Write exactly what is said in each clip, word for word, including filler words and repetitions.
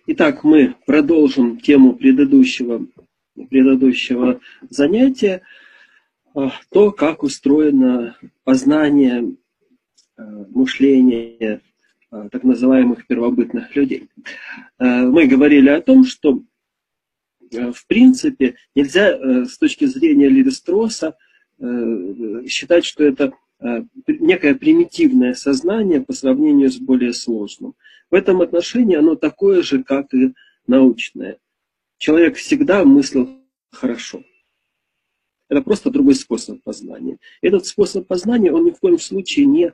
Итак, мы продолжим тему предыдущего, предыдущего занятия, то, как устроено познание, мышление так называемых первобытных людей. Мы говорили о том, что в принципе нельзя с точки зрения Леви-Строса считать, что это некое примитивное сознание по сравнению с более сложным. В этом отношении оно такое же, как и научное. Человек всегда мыслил хорошо. Это просто другой способ познания. Этот способ познания, он ни в коем случае не,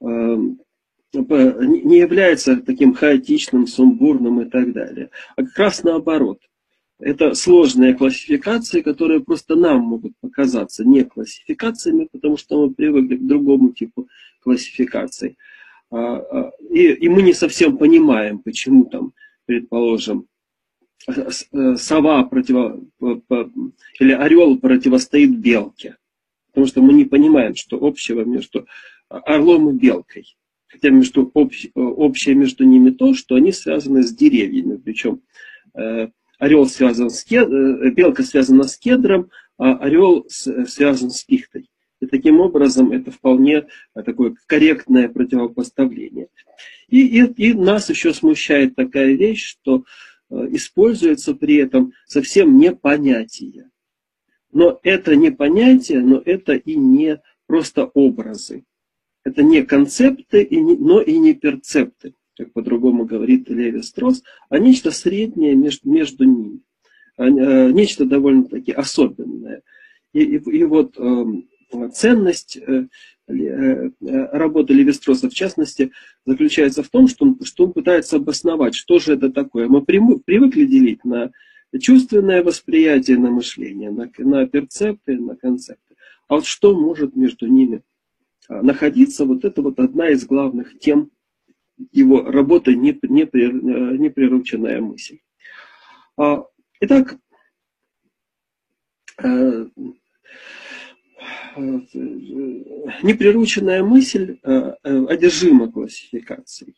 не является таким хаотичным, сумбурным и так далее. А как раз наоборот. Это сложные классификации, которые просто нам могут показаться не классификациями, потому что мы привыкли к другому типу классификаций. И, и мы не совсем понимаем, почему там, предположим, сова противо, или орел противостоит белке. Потому что мы не понимаем, что общего между орлом и белкой. Хотя между, общее между ними то, что они связаны с деревьями. Причем орел связан с кедром, белка связана с кедром, а орел связан с пихтой. И таким образом это вполне такое корректное противопоставление. И, и, и нас еще смущает такая вещь, что используется при этом совсем не понятие. Но это не понятие, но это и не просто образы. Это не концепты, и не, но и не перцепты, как по-другому говорит Леви-Стросс, а нечто среднее между, между ними. Нечто довольно-таки особенное. И, и, и вот э, ценность э, работы Леви-Стросса, в частности, заключается в том, что он, что он пытается обосновать, что же это такое. Мы привыкли делить на чувственное восприятие, на мышление, на, на перцепты, на концепты. А вот что может между ними находиться, вот это вот одна из главных тем его работы «Неприрученная мысль». Итак, неприрученная мысль одержима классификацией.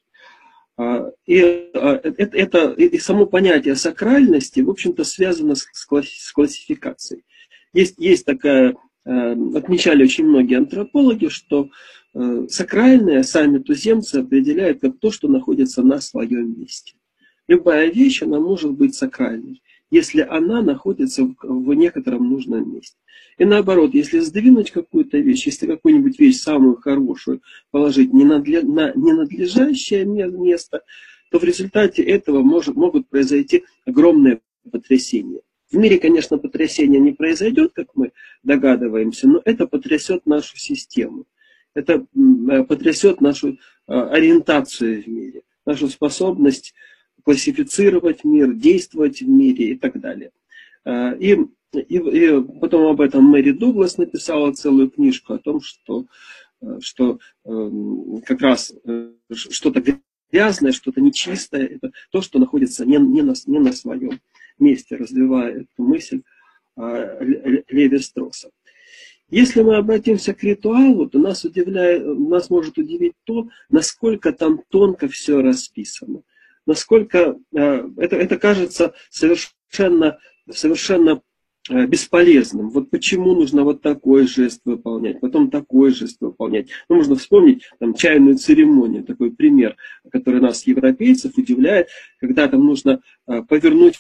И это, это, и само понятие сакральности, в общем-то, связано с классификацией. Есть, есть такая, отмечали очень многие антропологи, что сакральное сами туземцы определяют как то, что находится на своем месте. Любая вещь, она может быть сакральной, если она находится в некотором нужном месте. И наоборот, если сдвинуть какую-то вещь, если какую-нибудь вещь самую хорошую положить не на ненадлежащее место, то в результате этого может, могут произойти огромные потрясения. В мире, конечно, потрясения не произойдет, как мы догадываемся, но это потрясет нашу систему. Это потрясет нашу ориентацию в мире, нашу способность классифицировать мир, действовать в мире и так далее. И, и, и потом об этом Мэри Дуглас написала целую книжку о том, что, что как раз что-то грязное, что-то нечистое, это то, что находится не, не, на, не на своем месте, развивая эту мысль Леви-Стросса. Если мы обратимся к ритуалу, то нас, удивляет, нас может удивить то, насколько там тонко все расписано. Насколько э, это, это кажется совершенно, совершенно э, бесполезным. Вот почему нужно вот такой жест выполнять, потом такой жест выполнять. Ну, можно вспомнить там, чайную церемонию, такой пример, который нас, европейцев, удивляет, когда там нужно э, повернуть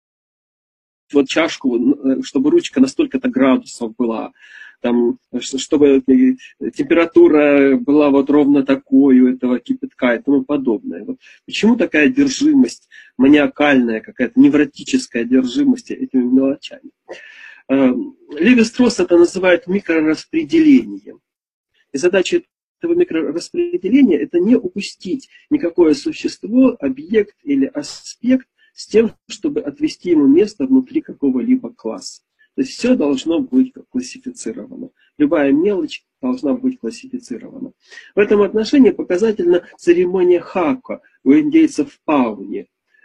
вот чашку, чтобы ручка на столько-то градусов была. Там, чтобы температура была вот ровно такой у этого кипятка и тому подобное. Вот. Почему такая одержимость, маниакальная, какая-то невротическая одержимость этими мелочами? Леви-Стросс это называет микрораспределением. И задача этого микрораспределения это не упустить никакое существо, объект или аспект с тем, чтобы отвести ему место внутри какого-либо класса. То есть все должно быть классифицировано. Любая мелочь должна быть классифицирована. В этом отношении показательна церемония хака у индейцев в Пауне.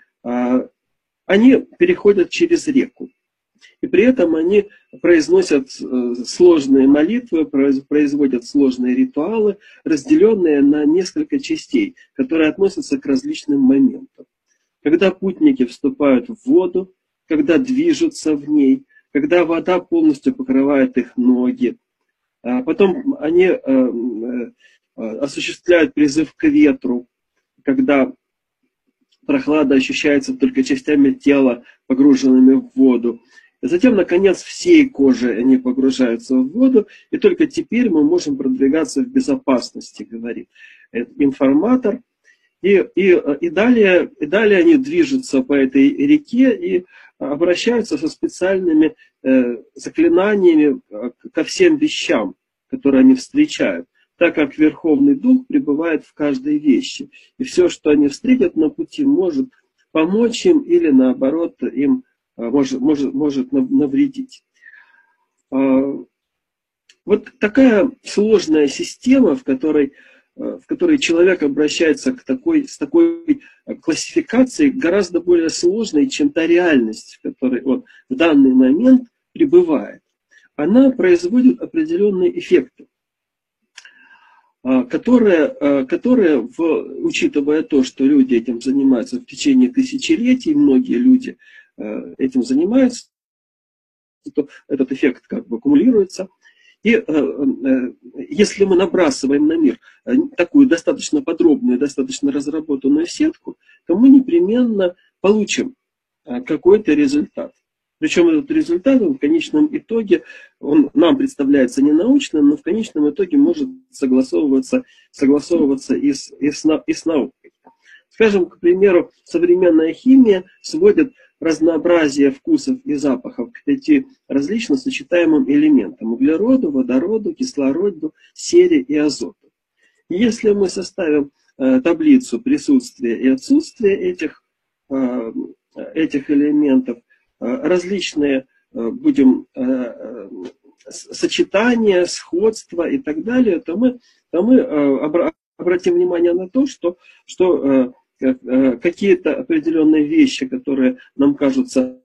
Они переходят через реку. И при этом они произносят сложные молитвы, производят сложные ритуалы, разделенные на несколько частей, которые относятся к различным моментам. когда путники вступают в воду, когда движутся в ней, когда вода полностью покрывает их ноги. Потом они осуществляют призыв к ветру, когда прохлада ощущается только частями тела, погруженными в воду. Затем, наконец, всей кожей они погружаются в воду, и только теперь мы можем продвигаться в безопасности, говорит информатор. И, и, и, далее, и далее они движутся по этой реке и обращаются со специальными э, заклинаниями ко всем вещам, которые они встречают, так как Верховный Дух пребывает в каждой вещи. И все, что они встретят на пути, может помочь им или, наоборот, им может, может, может навредить. Вот такая сложная система, в которой, в которой человек обращается к такой, с такой классификацией, гораздо более сложной, чем та реальность, в которой он в данный момент пребывает. Она производит определенные эффекты, которые, которые в, учитывая то, что люди этим занимаются в течение тысячелетий, многие люди этим занимаются, то этот эффект как бы аккумулируется. И если мы набрасываем на мир такую достаточно подробную, достаточно разработанную сетку, то мы непременно получим какой-то результат. Причем этот результат, он в конечном итоге, он нам представляется ненаучным, но в конечном итоге может согласовываться, согласовываться и с, и, с, и с наукой. Скажем, к примеру, современная химия сводит разнообразие вкусов и запахов к пяти различно сочетаемым элементам: углероду, водороду, кислороду, сере и азоту. И если мы составим э, таблицу присутствия и отсутствия этих, э, этих элементов, э, различные э, будем э, сочетания, сходства и так далее, то мы, то мы э, обратим внимание на то, что, что э, какие-то определенные вещи, которые нам кажутся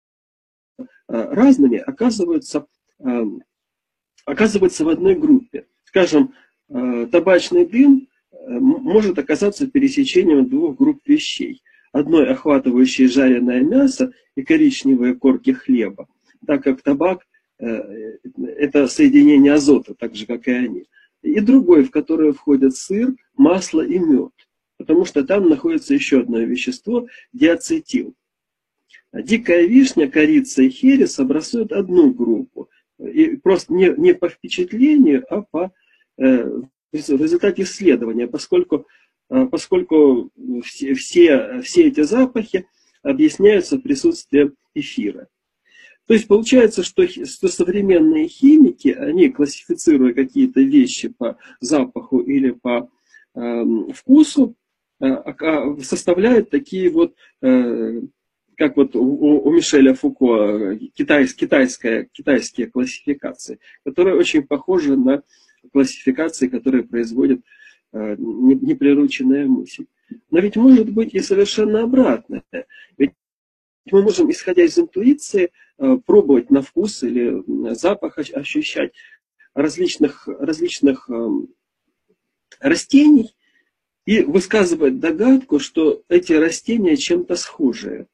разными, оказываются, оказываются в одной группе. Скажем, табачный дым может оказаться пересечением двух групп вещей. Одной охватывающей жареное мясо и коричневые корки хлеба, так как табак – это соединение азота, так же, как и они. И другой, в которое входят сыр, масло и мед. Потому что там находится еще одно вещество – диацетил. Дикая вишня, корица и херес образуют одну группу. И просто не, не по впечатлению, а по, э, в результате исследования, поскольку, э, поскольку все, все, все эти запахи объясняются присутствием эфира. То есть получается, что, что современные химики, они, классифицируя какие-то вещи по запаху или по э, вкусу, составляют такие вот, как вот у Мишеля Фуко, китай, китайская, китайские классификации, которые очень похожи на классификации, которые производит неприрученная мысль. Но ведь может быть и совершенно обратное. Ведь мы можем, исходя из интуиции, пробовать на вкус или запах ощущать различных, различных растений, и высказывать догадку, что эти растения чем-то схожие.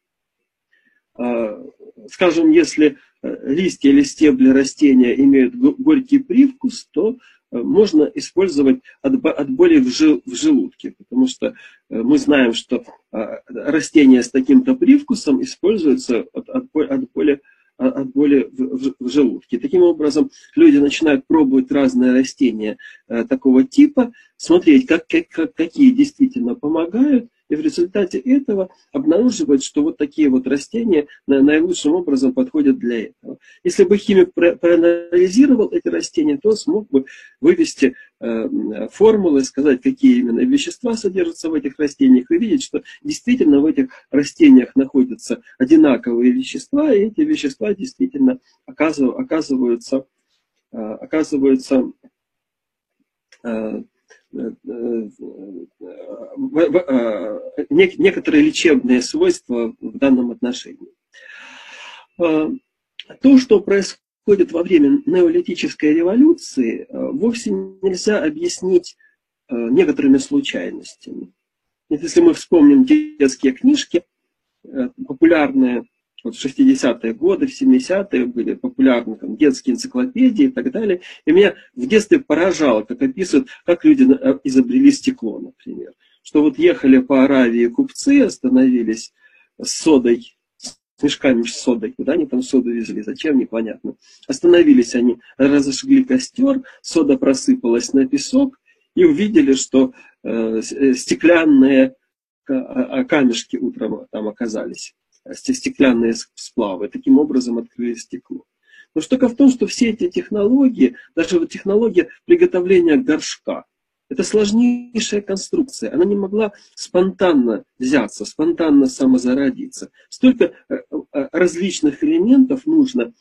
Скажем, если листья или стебли растения имеют горький привкус, то можно использовать от боли в желудке, потому что мы знаем, что растения с таким-то привкусом используются от боли от боли в желудке. Таким образом, люди начинают пробовать разные растения э, такого типа, смотреть, как, как, какие действительно помогают, и в результате этого обнаруживают, что вот такие вот растения наилучшим образом подходят для этого. Если бы химик проанализировал эти растения, то смог бы вывести э, формулы, сказать, какие именно вещества содержатся в этих растениях, и видеть, что действительно в этих растениях находятся одинаковые вещества, и эти вещества действительно оказываются, оказываются некоторые лечебные свойства в данном отношении. То, что происходит во время неолитической революции, вовсе нельзя объяснить некоторыми случайностями. Если мы вспомним детские книжки, популярные, вот в шестидесятые годы, в семидесятые были популярны там, детские энциклопедии и так далее. И меня в детстве поражало, как описывают, как люди изобрели стекло, например. Что вот ехали по Аравии купцы, остановились с содой, с мешками с содой. Куда они там соду везли, зачем, непонятно. Остановились они, разожгли костер, сода просыпалась на песок, и увидели, что э, стеклянные камешки утром там оказались. Стеклянные сплавы. Таким образом открыли стекло. Но штука в том, что все эти технологии, даже вот технология приготовления горшка, это сложнейшая конструкция. Она не могла спонтанно взяться, спонтанно самозародиться. Столько различных элементов нужно,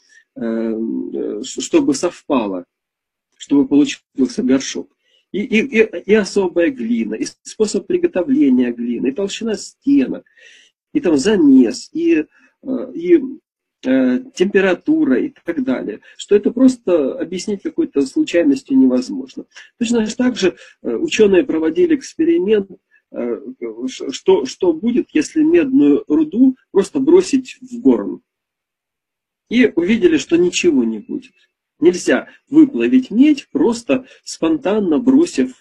чтобы совпало, чтобы получился горшок. И, и, и, и особая глина, и способ приготовления глины, и толщина стенок, и там замес, и, и э, температура, и так далее. Что это просто объяснить какой-то случайностью невозможно. Точно так же э, ученые проводили эксперимент, э, что, что будет, если медную руду просто бросить в горн. И увидели, что ничего не будет. Нельзя выплавить медь, просто спонтанно бросив,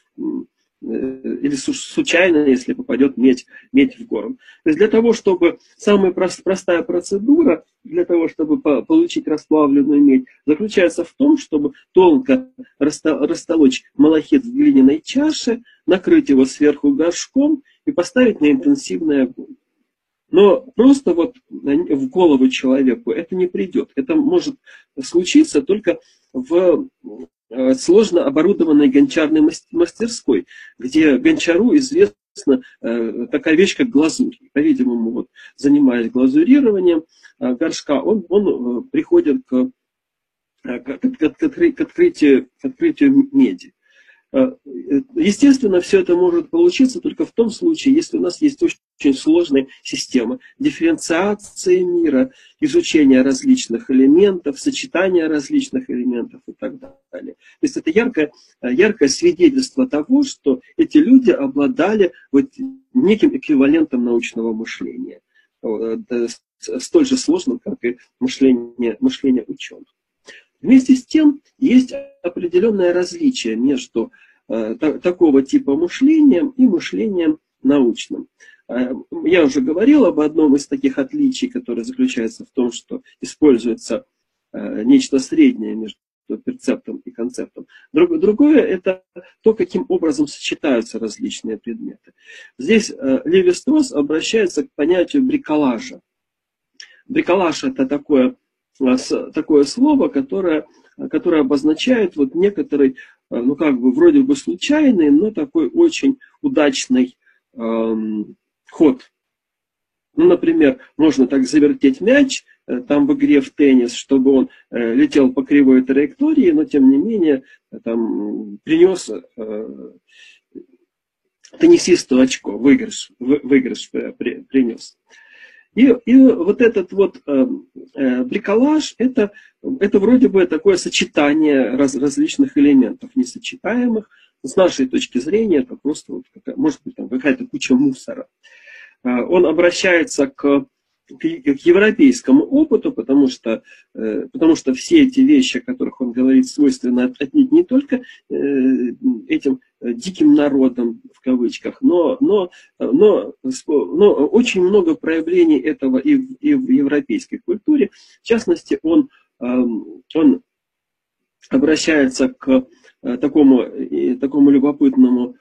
или случайно, если попадет медь, медь в горн. То есть для того, чтобы самая простая процедура, для того, чтобы получить расплавленную медь, заключается в том, чтобы тонко растолочь малахит в глиняной чаше, накрыть его сверху горшком и поставить на интенсивный огонь. Но просто вот в голову человеку это не придет. Это может случиться только в сложно оборудованной гончарной мастерской, где гончару известна такая вещь, как глазурь. По-видимому, вот, занимаясь глазурированием горшка, он, он приходит к, к, к, к, открытию, к открытию меди. Естественно, все это может получиться только в том случае, если у нас есть очень, очень сложная система дифференциации мира, изучения различных элементов, сочетания различных элементов и так далее. То есть это яркое, яркое свидетельство того, что эти люди обладали вот неким эквивалентом научного мышления, столь же сложным, как и мышление, мышление ученых. Вместе с тем, есть определенное различие между э, та, такого типа мышлением и мышлением научным. Э, я уже говорил об одном из таких отличий, которое заключается в том, что используется э, нечто среднее между перцептом и концептом. Друг, другое – это то, каким образом сочетаются различные предметы. Здесь э, Леви-Стросс обращается к понятию бриколажа. Бриколаж – это такое... такое слово, которое, которое обозначает вот некоторый, ну как бы вроде бы случайный, но такой очень удачный эм, ход. Ну, например, можно так завертеть мяч, э, там в игре в теннис, чтобы он э, летел по кривой траектории, но тем не менее э, там, принес э, теннисисту очко, выигрыш, вы, выигрыш при, принес. И, и вот этот вот э, э, бриколаж, это, это вроде бы такое сочетание раз, различных элементов, несочетаемых. С нашей точки зрения это просто, вот, может быть, там какая-то куча мусора. Э, он обращается к, к, к европейскому опыту, потому что, э, потому что все эти вещи, о которых он говорит, свойственны отнюдь не только э, этим диким народом, в кавычках, но, но, но, но очень много проявлений этого и в, и в европейской культуре. В частности, он, он обращается к такому, такому любопытному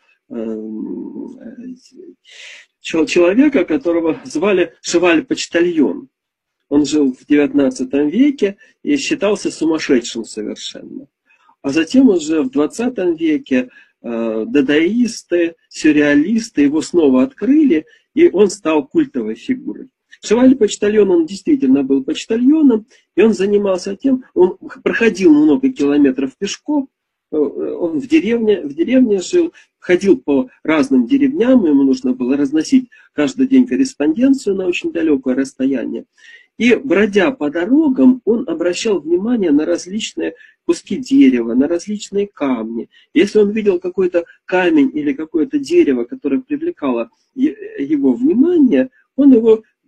человеку, которого звали Шеваль-Почтальон. Он жил в девятнадцатом веке и считался сумасшедшим совершенно. А затем уже в двадцатом веке дадаисты, сюрреалисты его снова открыли, и он стал культовой фигурой. Шеваль-Почтальон, он действительно был почтальоном, и он занимался тем, он проходил много километров пешком, он в деревне, в деревне жил, ходил по разным деревням, ему нужно было разносить каждый день корреспонденцию на очень далекое расстояние. И, бродя по дорогам, он обращал внимание на различные куски дерева, на различные камни. Если он видел какой-то камень или какое-то дерево, которое привлекало его внимание, он его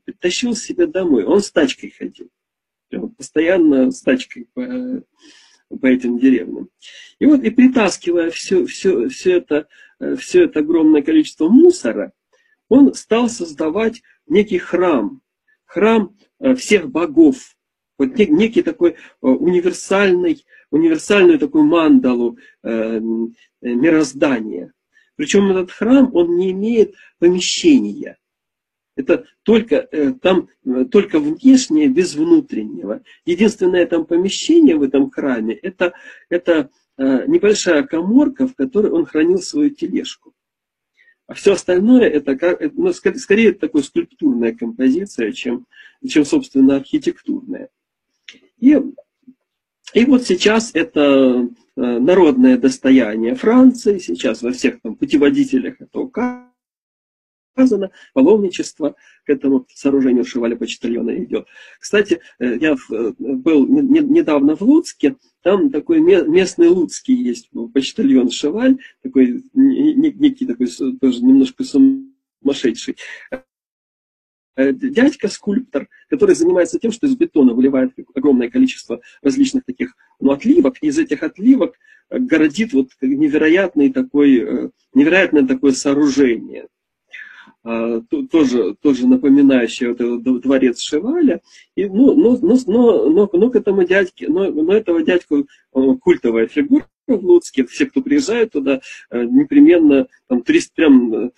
притащил себе домой. Он с тачкой ходил. Он постоянно с тачкой по, по этим деревням. И вот, и притаскивая все, все, все, это, все это огромное количество мусора, он стал создавать некий храм. Храм всех богов. Вот некий такой универсальный, универсальную такую мандалу э, мироздания. Причем этот храм, он не имеет помещения. Это только, э, там, только внешнее, без внутреннего. Единственное там помещение в этом храме, это, это э, небольшая каморка, в которой он хранил свою тележку. А все остальное, это, как, ну, скорее это такая скульптурная композиция, чем, чем собственно, архитектурная. И, и вот сейчас это народное достояние Франции, сейчас во всех там путеводителях это указано, паломничество к этому сооружению Шеваля-Почтальона идет. Кстати, я был недавно в Луцке, там такой местный луцкий есть почтальон Шеваль, такой некий такой тоже немножко сумасшедший дядька-скульптор, который занимается тем, что из бетона выливает огромное количество различных таких, ну, отливок, и из этих отливок городит вот невероятный такой, невероятное такое сооружение, тоже, тоже напоминающее вот этот дворец Шеваля. И, ну, но, но, но, но, но к этому дядьке, но, но этого дядьку культовая фигура в Луцке, все, кто приезжает туда, непременно там турист прям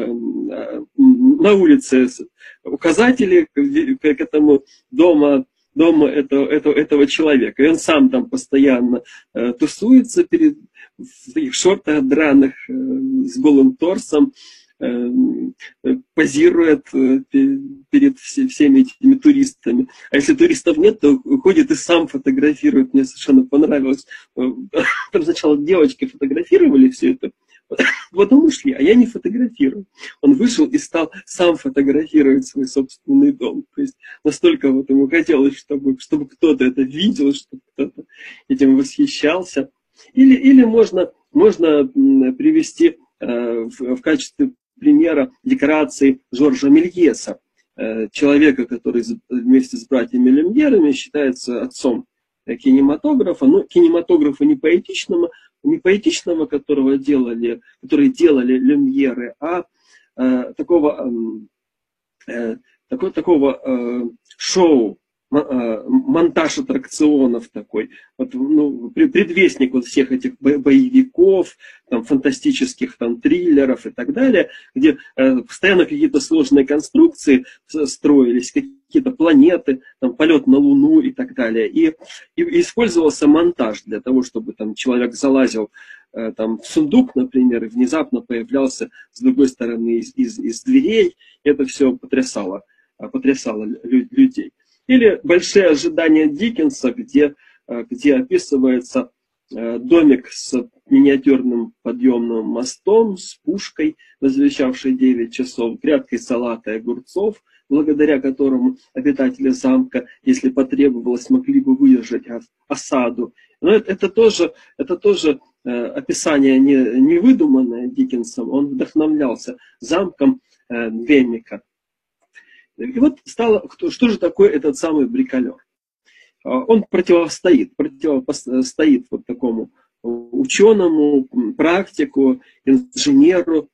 на улице указатели к этому дому, дому этого, этого, этого человека. И он сам там постоянно тусуется перед, в своих шортах драных, с голым торсом, позирует перед всеми этими туристами. А если туристов нет, то ходит и сам фотографирует. Мне совершенно понравилось. Там сначала девочки фотографировали все это, потом ушли, а я не фотографирую. Он вышел и стал сам фотографировать свой собственный дом. То есть настолько вот ему хотелось, чтобы, чтобы кто-то это видел, чтобы кто-то этим восхищался. Или, или можно, можно привести э, в, в качестве примера декорации Жоржа Мельеса, человека, который вместе с братьями Люмьерами считается отцом кинематографа, но кинематографа не поэтичного, не поэтичного, которого делали, который делали Люмьеры, а э, такого, э, такого, такого э, шоу, монтаж аттракционов такой, вот, ну, предвестник вот всех этих боевиков, там, фантастических там, триллеров и так далее, где э, постоянно какие-то сложные конструкции строились, какие-то планеты, там, полет на Луну и так далее. И, и использовался монтаж для того, чтобы там, человек залазил э, там, в сундук, например, и внезапно появлялся с другой стороны из, из, из дверей. Это все потрясало, потрясало людей. Или «Большие ожидания» Диккенса, где, где описывается домик с миниатюрным подъемным мостом, с пушкой, возвещавшей девять часов, грядкой салата и огурцов, благодаря которому обитатели замка, если потребовалось, могли бы выдержать осаду. Но это, это тоже, это тоже описание не, не выдуманное Диккенсом, он вдохновлялся замком Венника. И вот стало, что же такое этот самый бриколер? Он противостоит, противостоит вот такому ученому, практику, инженеру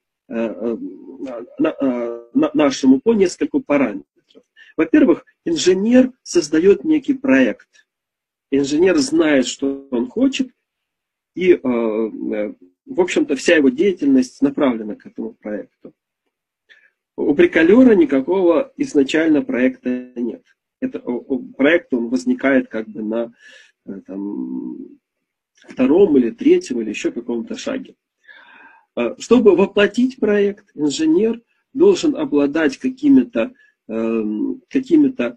нашему по нескольку параметров. Во-первых, инженер создает некий проект. Инженер знает, что он хочет, и, в общем-то, вся его деятельность направлена к этому проекту. У бриколера никакого изначально проекта нет. Это, проект он возникает как бы на там, втором или третьем или еще каком-то шаге. Чтобы воплотить проект, инженер должен обладать какими-то какими-то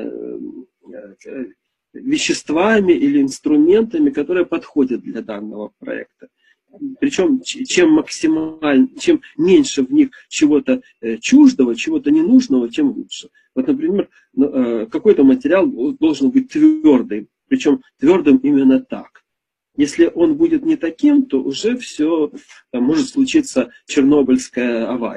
веществами или инструментами, которые подходят для данного проекта. Причем чем максимально, чем меньше в них чего-то чуждого, чего-то ненужного, тем лучше. Вот, например, какой-то материал должен быть твердым, причем твердым именно так. Если он будет не таким, то уже все, там, может случиться Чернобыльская авария.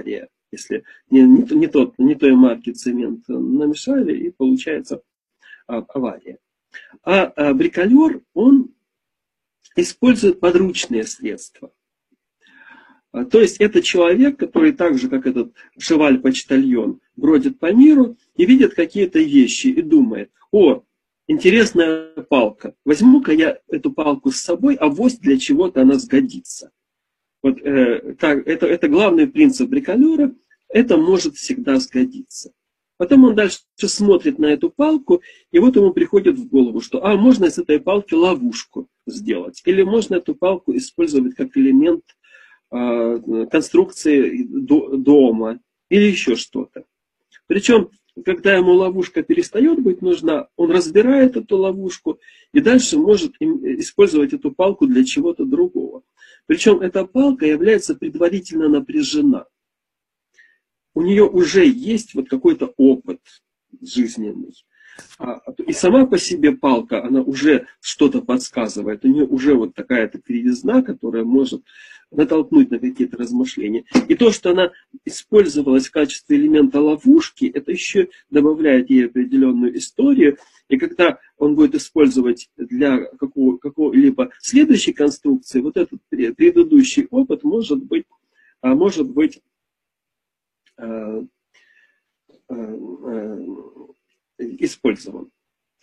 если не, не, не, тот, не той марки цемент намешали, и получается авария. А, а бриколер, он использует подручные средства. То есть это человек, который так же, как этот шеваль-почтальон, бродит по миру и видит какие-то вещи и думает: о, интересная палка, возьму-ка я эту палку с собой, авось для чего-то она сгодится. Вот, э, так, это, это главный принцип бриколера, это может всегда сгодиться. Потом он дальше смотрит на эту палку, и вот ему приходит в голову, что а, можно из этой палки ловушку сделать, или можно эту палку использовать как элемент э, конструкции до, дома, или еще что-то. Причем, когда ему ловушка перестает быть нужна, он разбирает эту ловушку и дальше может использовать эту палку для чего-то другого. Причем эта палка является предварительно напряжена. У нее уже есть вот какой-то опыт жизненный. И сама по себе палка, она уже что-то подсказывает. У нее уже вот такая-то кривизна, которая может натолкнуть на какие-то размышления. И то, что она использовалась в качестве элемента ловушки, это еще добавляет ей определенную историю. И когда он будет использовать для какого, какого-либо следующей конструкции, вот этот предыдущий опыт может быть, может быть э, э, э, использован.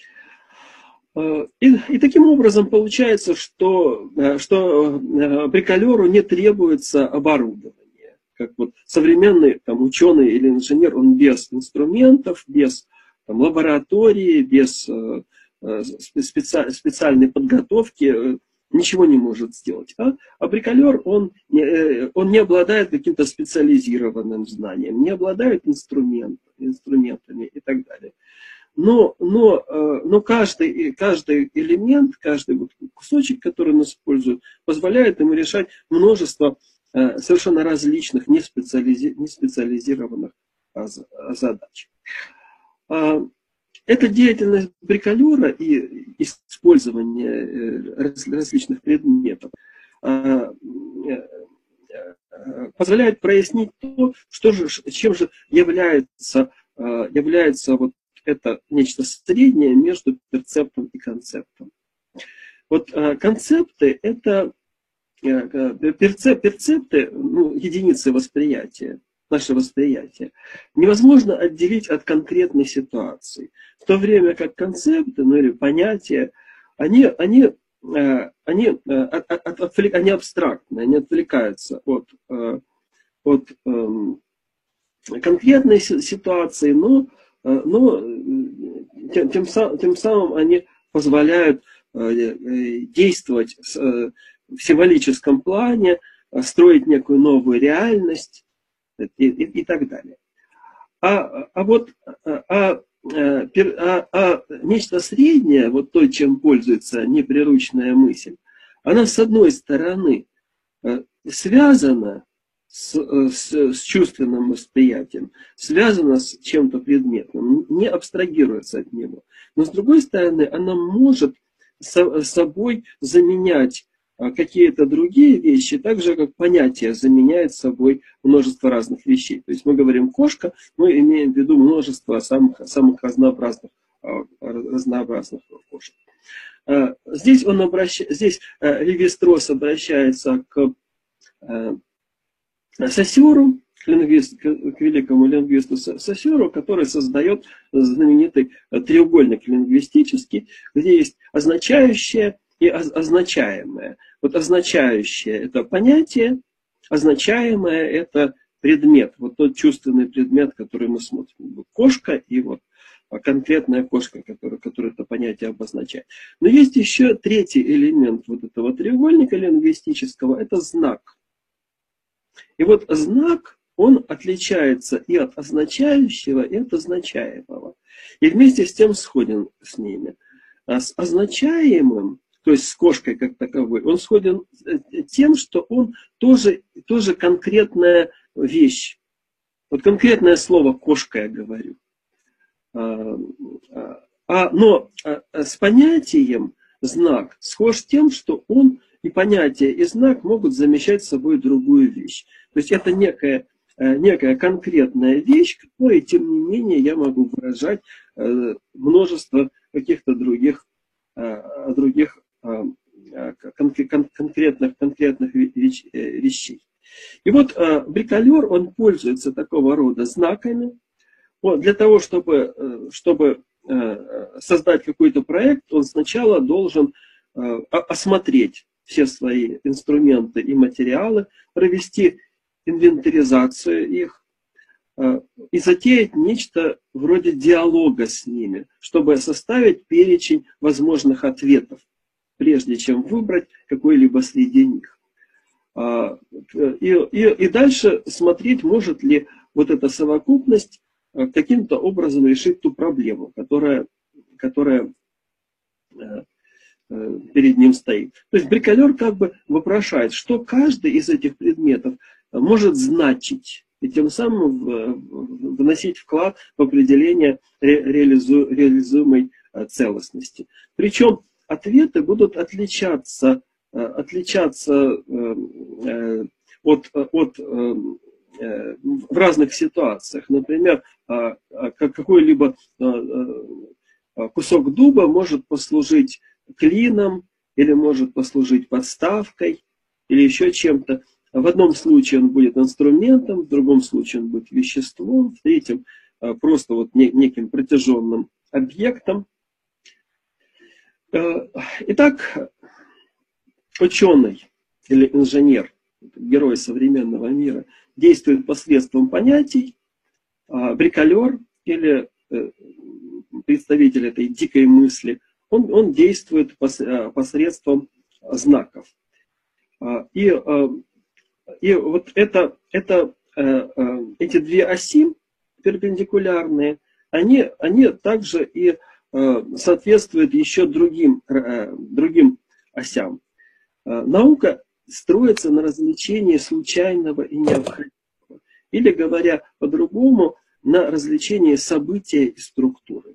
И, и таким образом получается, что, что бриколеру не требуется оборудование. Как вот современный там, ученый или инженер, он без инструментов, без там, лаборатории, без э, специ, специальной подготовки ничего не может сделать. А, а бриколер, он не, он не обладает каким-то специализированным знанием, не обладает инструмент, инструментами и так далее. Но, но, но каждый, каждый элемент, каждый вот кусочек, который он использует, позволяет ему решать множество совершенно различных, не, специализи, не специализированных задач. Эта деятельность бриколера и использование различных предметов позволяет прояснить то, что же, чем же является, является вот это нечто среднее между перцептом и концептом. Вот концепты – это перцеп, перцепты, ну, единицы восприятия, наше восприятие, невозможно отделить от конкретной ситуации. В то время как концепты, ну или понятия, они, они, они, от, от, от, они абстрактны, они отвлекаются от, от конкретной ситуации, но но тем, тем, тем самым они позволяют действовать в символическом плане, строить некую новую реальность и, и, и так далее. А, а вот а, а, а, а нечто среднее, вот то, чем пользуется неприручная мысль, она с одной стороны связана С, с, с чувственным восприятием, связано с чем-то предметным, не абстрагируется от него. Но с другой стороны, она может со, собой заменять какие-то другие вещи, так же, как понятие заменяет собой множество разных вещей. То есть мы говорим «кошка», мы имеем в виду множество самых, самых разнообразных, разнообразных кошек. Здесь, он обращ... Здесь Леви-Стросс обращается к Сосюру, к, лингвист, к великому лингвисту Сосюру, который создает знаменитый треугольник лингвистический, где есть означающее и означаемое. Вот означающее – это понятие, означаемое – это предмет, вот тот чувственный предмет, который мы смотрим. Кошка и вот конкретная кошка, которая, которая это понятие обозначает. Но есть еще третий элемент вот этого треугольника лингвистического – это знак. И вот знак, он отличается и от означающего, и от означаемого. И вместе с тем сходен с ними. А с означаемым, то есть с кошкой как таковой, он сходен тем, что он тоже, тоже конкретная вещь. Вот конкретное слово «кошка» я говорю. А, но с понятием знак схож тем, что он и понятие, и знак могут замещать собой другую вещь. То есть это некое, некая конкретная вещь, которой, тем не менее, я могу выражать множество каких-то других, других конкретных, конкретных вещей. И вот бриколер, он пользуется такого рода знаками. Вот, для того, чтобы, чтобы создать какой-то проект, он сначала должен осмотреть все свои инструменты и материалы, провести инвентаризацию их и затеять нечто вроде диалога с ними, чтобы составить перечень возможных ответов, прежде чем выбрать какой-либо среди них. И, и, и дальше смотреть, может ли вот эта совокупность каким-то образом решить ту проблему, которая, которая перед ним стоит. То есть бриколер как бы вопрошает, что каждый из этих предметов может значить, и тем самым вносить вклад в определение реализу, реализуемой целостности. Причем ответы будут отличаться, отличаться от, от, в разных ситуациях. Например, какой-либо кусок дуба может послужить клином, или может послужить подставкой, или еще чем-то. В одном случае он будет инструментом, в другом случае он будет веществом, в третьем просто вот неким протяженным объектом. Итак, ученый или инженер, герой современного мира, действует посредством понятий, а бриколер или представитель этой дикой мысли, он, он действует посредством знаков. И, и вот это, это, эти две оси перпендикулярные, они, они также и соответствуют еще другим, другим осям. Наука строится на развлечении случайного и необходимого. Или, говоря по-другому, на развлечении события и структуры.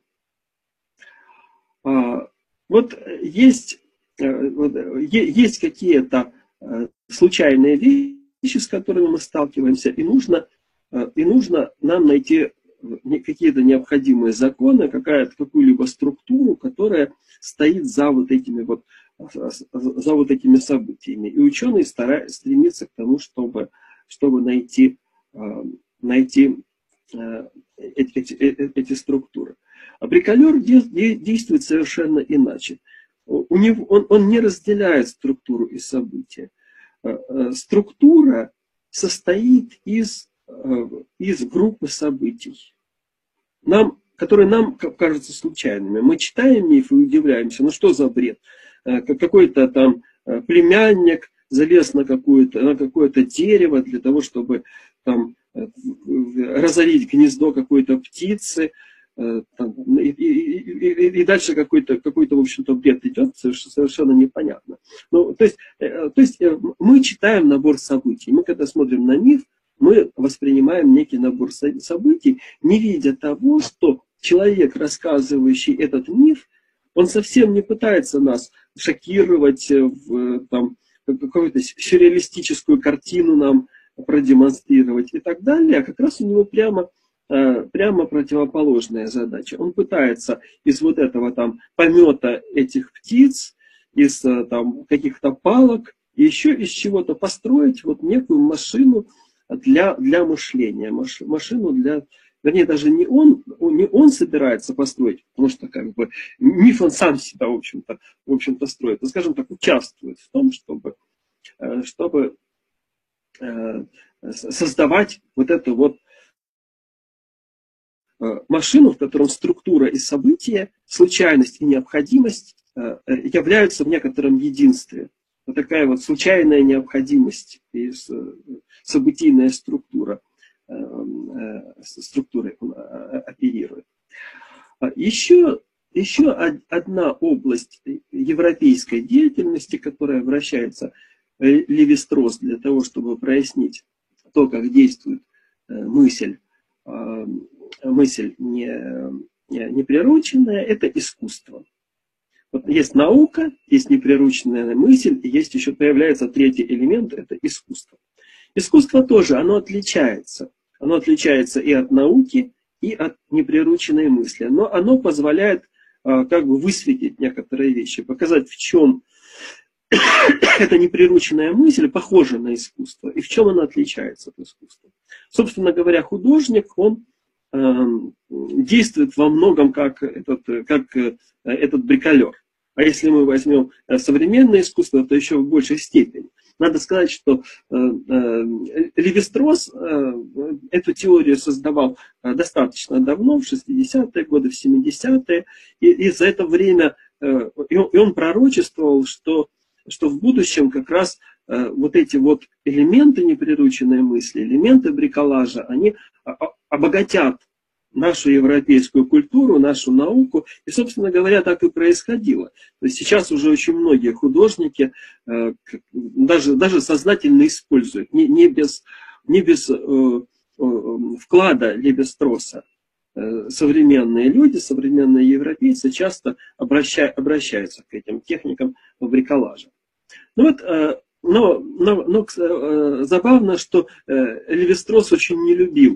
Вот есть, есть какие-то случайные вещи, с которыми мы сталкиваемся, и нужно, и нужно нам найти какие-то необходимые законы, какую-либо структуру, которая стоит за вот этими вот, за вот этими событиями. И ученый старается, стремится к тому, чтобы, чтобы найти, найти эти, эти, эти структуры. А бриколер действует совершенно иначе. У него, он, он не разделяет структуру и события. Структура состоит из, из группы событий, нам, которые нам кажутся случайными. Мы читаем миф и удивляемся, ну что за бред? Какой-то там племянник залез на какое-то, на какое-то дерево для того, чтобы там разорить гнездо какой-то птицы. И, и, и, и дальше какой-то, какой-то, в общем-то, бред идет, совершенно непонятно. Ну, то есть, то есть мы читаем набор событий. Мы, когда смотрим на миф, мы воспринимаем некий набор событий, не видя того, что человек, рассказывающий этот миф, он совсем не пытается нас шокировать, в, там, какую-то сюрреалистическую картину нам продемонстрировать и так далее, а как раз у него прямо, прямо противоположная задача. Он пытается из вот этого там помета этих птиц, из там каких-то палок, и еще из чего-то построить вот некую машину для, для мышления, машину для... Вернее, даже не он, не он собирается построить, потому что как бы миф он сам себя, в общем-то, в общем-то строит, но, скажем так, участвует в том, чтобы, чтобы создавать вот эту вот машину, в котором структура и события, случайность и необходимость являются в некотором единстве. Вот такая вот случайная необходимость и событийная структура. структурой он оперирует. Еще, еще одна область европейской деятельности, которая обращается Леви-Стросс для того, чтобы прояснить то, как действует мысль, мысль не, не прирученная, это искусство. Вот есть наука, есть неприрученная мысль, и есть еще появляется третий элемент, это искусство. Искусство тоже, оно отличается. Оно отличается и от науки, и от неприрученной мысли. Но оно позволяет как бы высветить некоторые вещи, показать, в чем эта неприрученная мысль похожа на искусство, и в чем она отличается от искусства. Собственно говоря, художник, он э, действует во многом как этот, как этот бриколер. А если мы возьмем современное искусство, то еще в большей степени. Надо сказать, что э, э, Леви-Стросс э, эту теорию создавал достаточно давно, в шестидесятые годы, в семидесятые, и, и за это время э, и он, и он пророчествовал, что, что в будущем как раз э, вот эти вот элементы неприрученной мысли, элементы бриколажа, они обогатят нашу европейскую культуру, нашу науку. И, собственно говоря, так и происходило. То есть сейчас уже очень многие художники э, даже, даже сознательно используют, не, не без, не без э, э, вклада Леви-Стросса. Э, современные люди, современные европейцы часто обращай, обращаются к этим техникам бриколажа. Ну вот, э, но но, но э, забавно, что э, Леви-Стросс очень не любил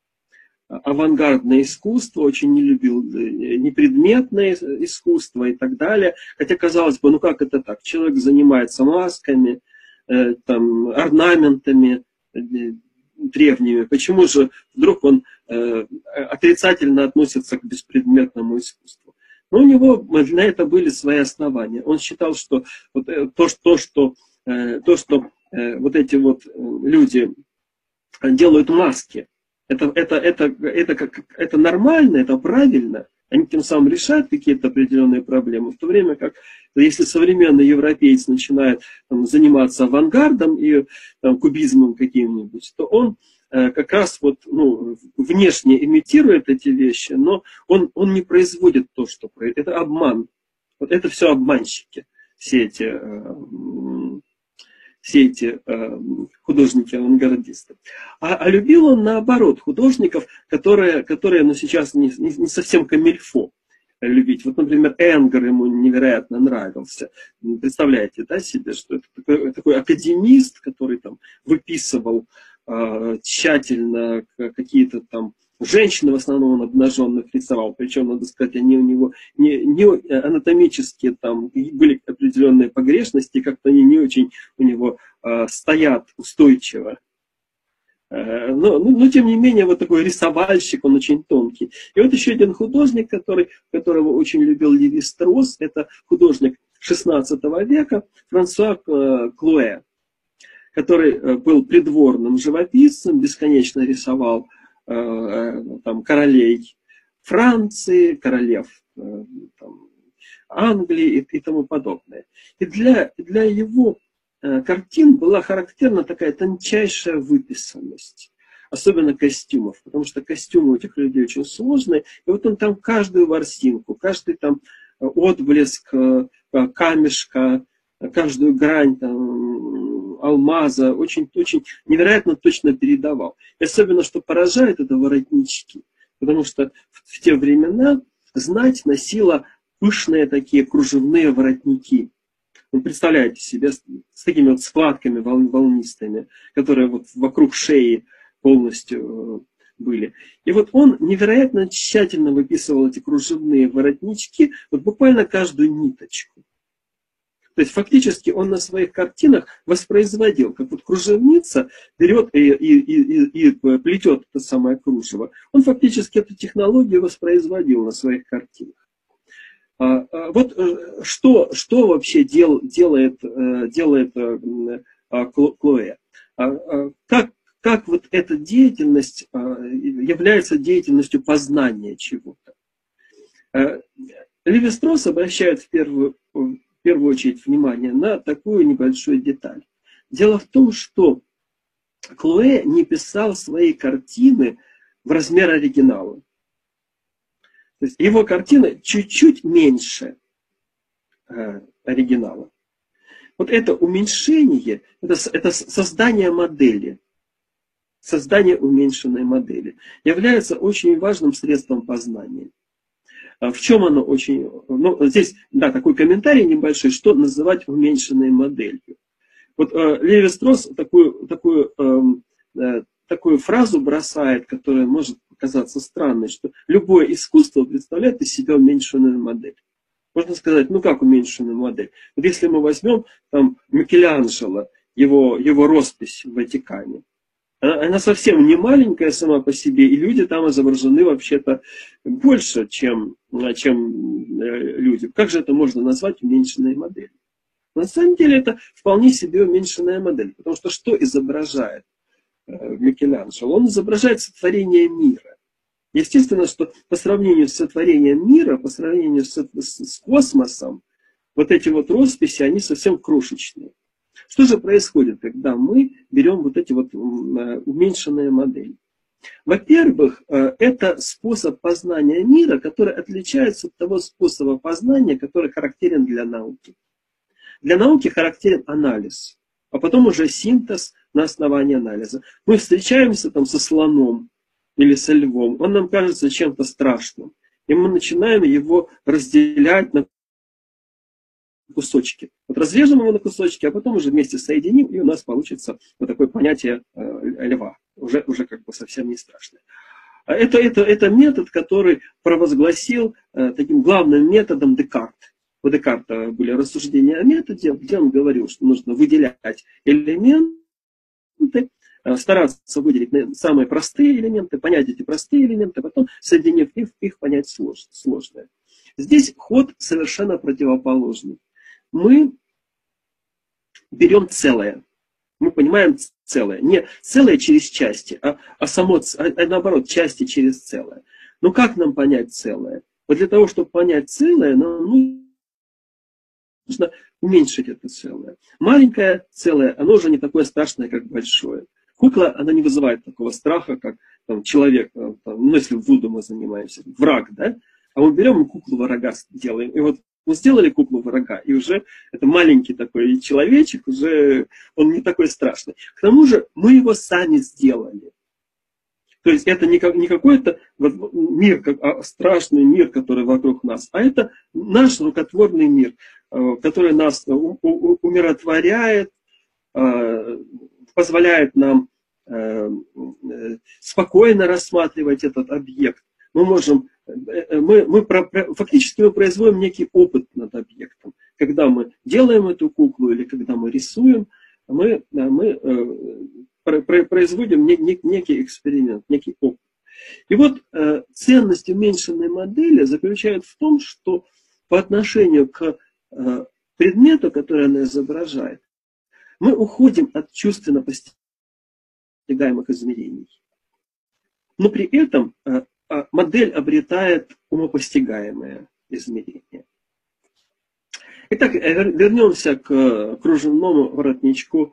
авангардное искусство, очень не любил непредметное искусство и так далее. Хотя, казалось бы, ну как это так? Человек занимается масками, э, там, орнаментами э, древними. Почему же вдруг он э, отрицательно относится к беспредметному искусству? Но у него на это были свои основания. Он считал, что вот, э, то, что, что, э, то, что э, вот эти вот люди делают маски, Это, это, это, это, как, это нормально, это правильно. Они тем самым решают какие-то определенные проблемы. В то время как, если современный европеец начинает там, заниматься авангардом и там, кубизмом каким-нибудь, то он э, как раз вот, ну, внешне имитирует эти вещи, но он, он не производит то, что производит. Это обман. Вот это все обманщики, все эти... Э, все эти э, художники-авангардисты. А, а любил он, наоборот, художников, которые, которые ну, сейчас не, не, не совсем камильфо любить. Вот, например, Энгер ему невероятно нравился. Представляете, да, себе, что это такой, такой академист, который там выписывал э, тщательно какие-то там женщины, в основном он обнаженных рисовал, причем, надо сказать, они у него не, не анатомические, там были определенные погрешности, как-то они не очень у него э, стоят устойчиво. Э, но, но, но, тем не менее, вот такой рисовальщик, он очень тонкий. И вот еще один художник, который, которого очень любил Леви-Стросс, это художник шестнадцатого века Франсуа э, Клуэ, который был придворным живописцем, бесконечно рисовал там, королей Франции, королев там, Англии и, и тому подобное. И для, для его картин была характерна такая тончайшая выписанность, особенно костюмов, потому что костюмы у этих людей очень сложные, и вот он там каждую ворсинку, каждый там отблеск камешка, каждую грань там, алмаза очень, очень невероятно точно передавал. И особенно, что поражает, это воротнички. Потому что в, в те времена знать носила пышные такие кружевные воротники. Вы представляете себе с, с такими вот складками вол, волнистыми, которые вот вокруг шеи полностью были. И вот он невероятно тщательно выписывал эти кружевные воротнички, вот буквально каждую ниточку. То есть фактически он на своих картинах воспроизводил, как вот кружевница берет и, и, и, и плетет это самое кружево. Он фактически эту технологию воспроизводил на своих картинах. А, а, вот что, что вообще дел, делает, делает а, Клуэ? А, а, как, как вот эта деятельность а, является деятельностью познания чего-то? А, Леви-Стросс обращает в первую В первую очередь внимание на такую небольшую деталь. Дело в том, что Клуэ не писал свои картины в размер оригинала. То есть его картины чуть-чуть меньше э, оригинала. Вот это уменьшение, это, это создание модели, создание уменьшенной модели является очень важным средством познания. В чем оно очень... Ну, здесь, да, такой комментарий небольшой, что называть уменьшенной моделью. Вот э, Леви-Стросс такую, такую, э, э, такую фразу бросает, которая может показаться странной, что любое искусство представляет из себя уменьшенную модель. Можно сказать, ну как уменьшенную модель? Вот если мы возьмем там Микеланджело, его, его роспись в Ватикане, она, она совсем не маленькая сама по себе, и люди там изображены вообще-то больше, чем, чем люди. Как же это можно назвать уменьшенной моделью? На самом деле это вполне себе уменьшенная модель, потому что что изображает Микеланджело? Он изображает сотворение мира. Естественно, что по сравнению с сотворением мира, по сравнению с, с, с космосом, вот эти вот росписи, они совсем крошечные. Что же происходит, когда мы берем вот эти вот уменьшенные модели? Во-первых, это способ познания мира, который отличается от того способа познания, который характерен для науки. Для науки характерен анализ, а потом уже синтез на основании анализа. Мы встречаемся там со слоном или со львом, он нам кажется чем-то страшным, и мы начинаем его разделять на кусочки. Вот разрежем его на кусочки, а потом уже вместе соединим, и у нас получится вот такое понятие э, льва, уже, уже как бы совсем не страшное. Это, это, это метод, который провозгласил э, таким главным методом Декарт. У Декарта были рассуждения о методе, где он говорил, что нужно выделять элементы, стараться выделить самые простые элементы, понять эти простые элементы, а потом, соединив их, их понять сложное. Здесь ход совершенно противоположный. Мы берем целое. Мы понимаем целое. Не целое через части, а, а, само, а наоборот, части через целое. Но как нам понять целое? Вот для того, чтобы понять целое, нам нужно уменьшить это целое. Маленькое целое, оно уже не такое страшное, как большое. Кукла, она не вызывает такого страха, как там, человек, там, ну, если в вуду мы занимаемся, враг, да? А мы берем и куклу врага делаем. И вот мы сделали куклу врага, и уже это маленький такой человечек, уже он не такой страшный. К тому же мы его сами сделали. То есть это не, не какой-то мир, как, а страшный мир, который вокруг нас, а это наш рукотворный мир, который нас умиротворяет, позволяет нам спокойно рассматривать этот объект. Мы можем, мы, мы фактически мы производим некий опыт над объектом. Когда мы делаем эту куклу или когда мы рисуем, мы, мы производим некий эксперимент, некий опыт. И вот ценность уменьшенной модели заключается в том, что по отношению к предмету, который она изображает, мы уходим от чувственно постигаемых измерений. Но при этом модель обретает умопостигаемое измерение. Итак, вернемся к кружевному воротничку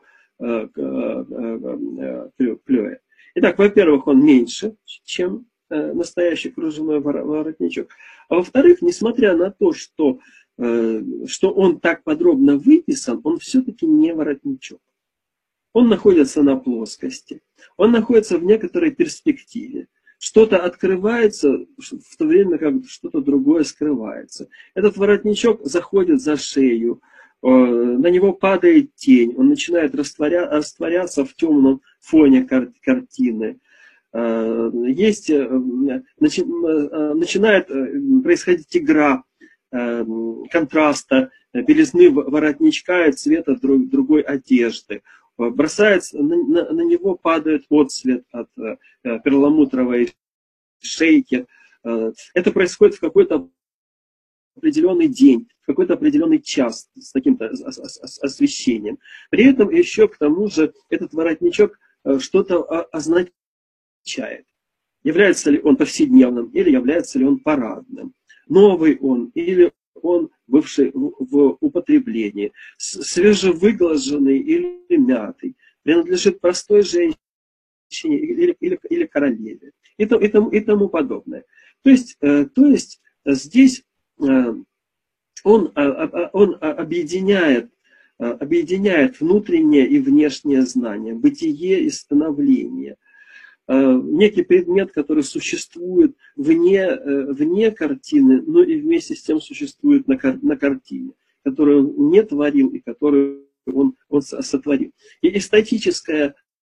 Клёе. Итак, во-первых, он меньше, чем настоящий кружевной воротничок. А во-вторых, несмотря на то, что, что он так подробно выписан, он все-таки не воротничок. Он находится на плоскости, он находится в некоторой перспективе. Что-то открывается, в то время как что-то другое скрывается. Этот воротничок заходит за шею, на него падает тень, он начинает растворя, растворяться в темном фоне кар, картины. Есть, начи, начинает происходить игра контраста, белизны воротничка и цвета друг, другой одежды. Бросается, на, на, на него падает отцвет от перламутровой шейки. Это происходит в какой-то определенный день, в какой-то определенный час с каким-то освещением. При этом еще к тому же этот воротничок что-то означает. Является ли он повседневным или является ли он парадным. Новый он или он бывший в употреблении, свежевыглаженный или мятый, принадлежит простой женщине или, или, или королеве и, то, и, тому, и тому подобное. То есть, э, то есть здесь э, он, э, он объединяет, э, объединяет внутреннее и внешнее знание, бытие и становление. Некий предмет, который существует вне, вне картины, но и вместе с тем существует на, на картине, которую он не творил и которую он, он сотворил. И эстетическая,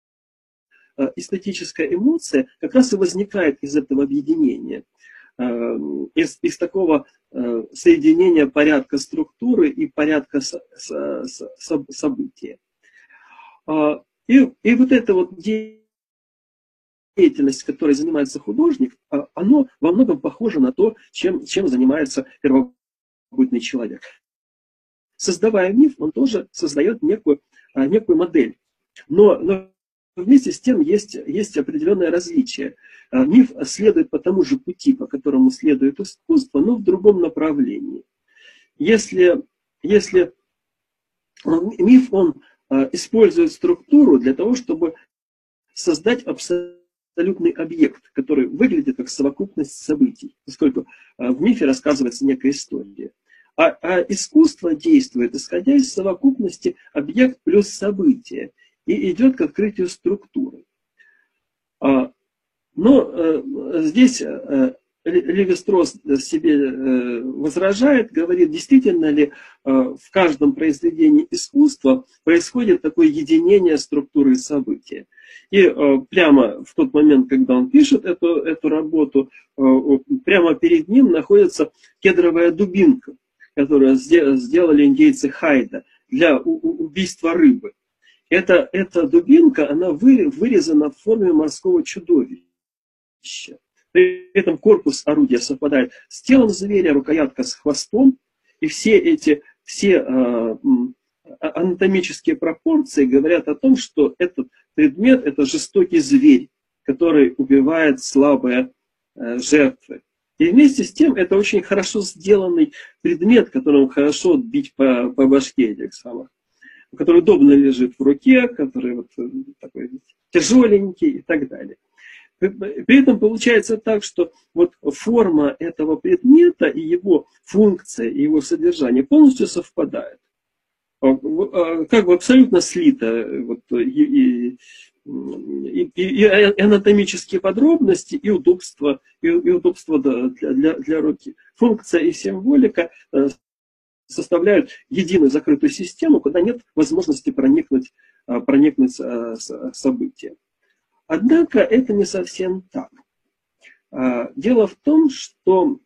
эстетическая эмоция как раз и возникает из этого объединения, из, из такого соединения порядка структуры и порядка со, со, со, события. И, и вот эта вот деятельность, которой занимается художник, оно во многом похоже на то, чем, чем занимается первобытный человек. Создавая миф, он тоже создает некую, некую модель. Но, но вместе с тем есть, есть определенное различие. Миф следует по тому же пути, по которому следует искусство, но в другом направлении. Если, если миф, он использует структуру для того, чтобы создать абсолютный объект, который выглядит как совокупность событий, поскольку в мифе рассказывается некая история. А, а искусство действует, исходя из совокупности объект плюс событие, и идет к открытию структуры. А, но а, здесь а, Леви-Стросс себе а, возражает, говорит, действительно ли а, в каждом произведении искусства происходит такое единение структуры и события. И а, прямо в тот момент, когда он пишет эту, эту работу, а, прямо перед ним находится кедровая дубинка, которую сделали индейцы Хайда для убийства рыбы. Эта, эта дубинка, она вырезана в форме морского чудовища. При этом корпус орудия совпадает с телом зверя, рукоятка с хвостом. И все эти все, а, анатомические пропорции говорят о том, что этот предмет – это жестокий зверь, который убивает слабые а, жертвы. И вместе с тем это очень хорошо сделанный предмет, которым хорошо бить по, по башке этих самых, который удобно лежит в руке, который вот такой тяжеленький и так далее. При этом получается так, что вот форма этого предмета и его функция, и его содержание полностью совпадают. Как бы абсолютно слито вот, и, и, и, и анатомические подробности, и удобство, и, и удобство для, для, для руки. Функция и символика составляют единую закрытую систему, куда нет возможности проникнуть, проникнуть в события. Однако это не совсем так. Дело в том, что,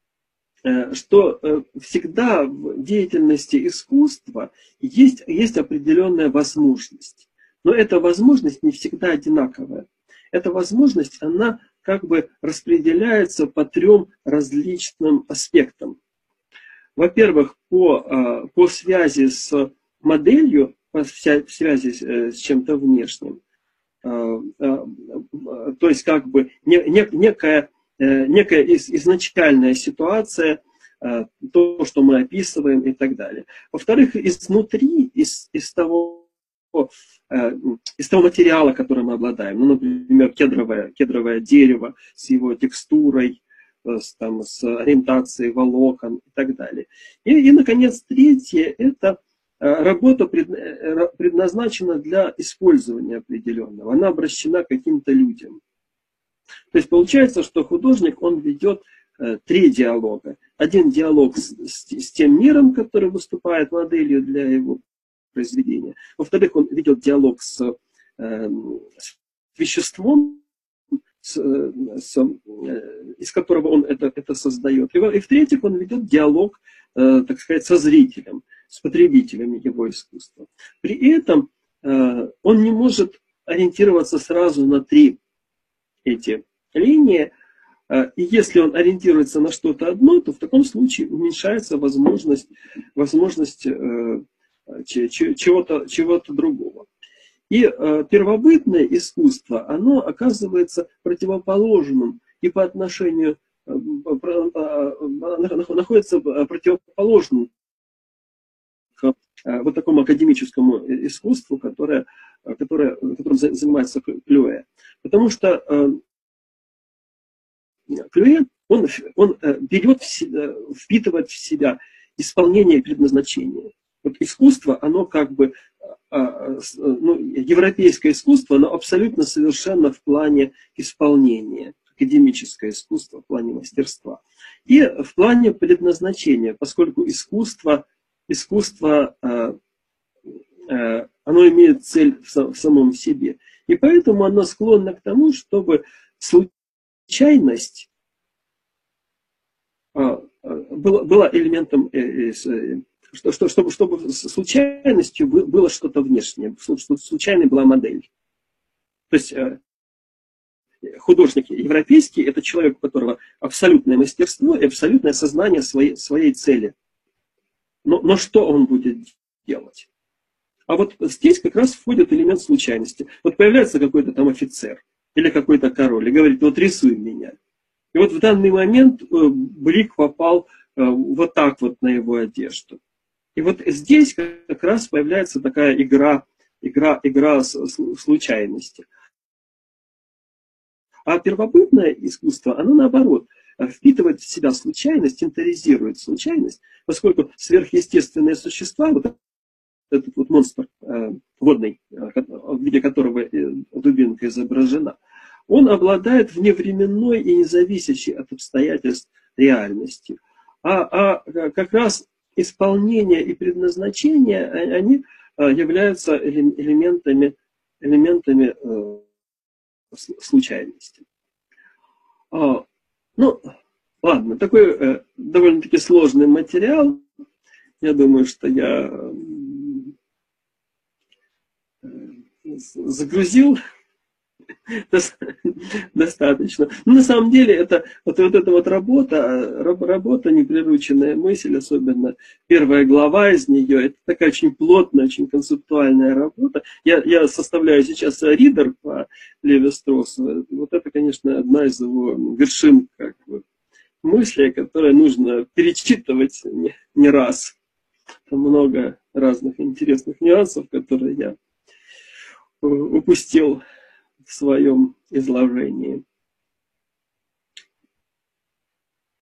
что всегда в деятельности искусства есть, есть определенная возможность. Но эта возможность не всегда одинаковая. Эта возможность, она как бы распределяется по трем различным аспектам. Во-первых, по, по связи с моделью, по связи с чем-то внешним. То есть как бы некая, некая изначальная ситуация, то, что мы описываем и так далее. Во-вторых, изнутри, из, из, того, из того материала, которым мы обладаем, ну, например, кедровое, кедровое дерево с его текстурой, с, там, с ориентацией волокон и так далее. И, и наконец, третье – это работа предназначена для использования определенного. Она обращена к каким-то людям. То есть получается, что художник, он ведет три диалога. Один диалог с, с, с тем миром, который выступает моделью для его произведения. Во-вторых, он ведет диалог с, э, с веществом, с, с, из которого он это, это создает. И, и в-третьих, он ведет диалог, э, так сказать, со зрителем, с потребителями его искусства. При этом э, он не может ориентироваться сразу на три эти линии, э, и если он ориентируется на что-то одно, то в таком случае уменьшается возможность, возможность э, чего-то, чего-то другого. И э, первобытное искусство, оно оказывается противоположным и по отношению, э, э, находится противоположным к э, вот такому академическому искусству, которое, которое, которым занимается Клюэ. Потому что э, Клюэ, он, он берет в себя, впитывает в себя исполнение предназначения. Вот искусство, оно как бы, ну, европейское искусство, оно абсолютно совершенно в плане исполнения, академическое искусство в плане мастерства. И в плане предназначения, поскольку искусство, искусство оно имеет цель в самом себе. И поэтому оно склонно к тому, чтобы случайность была элементом, чтобы, чтобы случайностью было что-то внешнее, чтобы случайной была модель. То есть художник европейский – это человек, у которого абсолютное мастерство и абсолютное сознание своей, своей цели. Но, но что он будет делать? А вот здесь как раз входит элемент случайности. Вот появляется какой-то там офицер или какой-то король и говорит: вот рисуй меня. И вот в данный момент блик попал вот так вот на его одежду. И вот здесь как раз появляется такая игра, игра, игра случайности. А первобытное искусство, оно наоборот, впитывает в себя случайность, интеризирует случайность, поскольку сверхъестественные существа, вот этот вот монстр э, водный, в виде которого дубинка изображена, он обладает вневременной и независящей от обстоятельств реальностью. А, а как раз исполнение и предназначение, они являются элементами, элементами э, случайности. А, ну, ладно, такой э, довольно-таки сложный материал. Я думаю, что я э, загрузил достаточно. Но на самом деле это вот, вот эта вот работа, работа, неприрученная мысль, особенно первая глава из нее, это такая очень плотная, очень концептуальная работа. Я, я составляю сейчас ридер по Леви-Строссу. Вот это, конечно, одна из его вершин как бы мыслей, которые нужно перечитывать не, не раз. Там много разных интересных нюансов, которые я упустил в своем изложении.